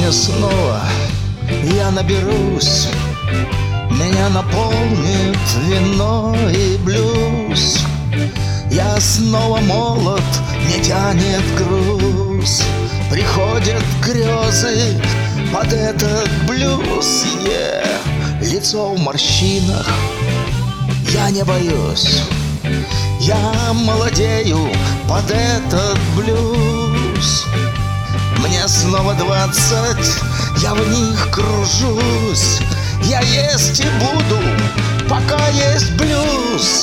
Сегодня снова я наберусь, меня наполнит вино и блюз. Я снова молод, не тянет груз. Приходят грезы под этот блюз. Лицо в морщинах, я не боюсь. Я молодею под этот блюз. Мне снова 20, я в них кружусь. Я есть и буду, пока есть блюз.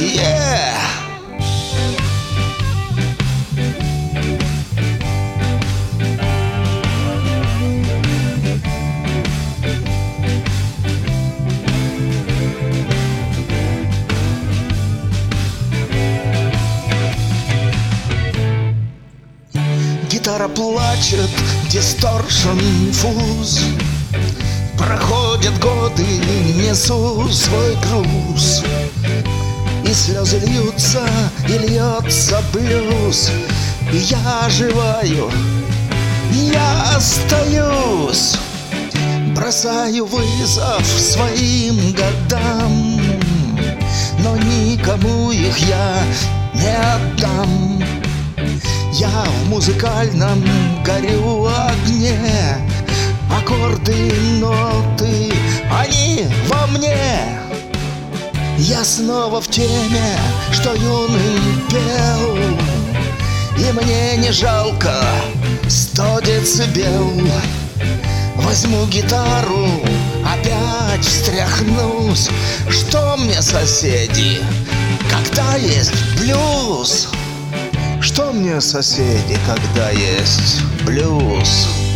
Гитара плачет, дисторшн, фуз. Проходят годы, несу свой груз. И слезы льются, и льется блюз. И я оживаю, я остаюсь. Бросаю вызов своим годам, но никому их я не отдам. Я в музыкальном горю огне. Аккорды, ноты, они во мне. Я снова в теме, что юный пел. И мне не жалко 100 децибел. Возьму гитару, опять встряхнусь. Что мне, соседи, когда есть блюз? Что мне, соседи, когда есть блюз?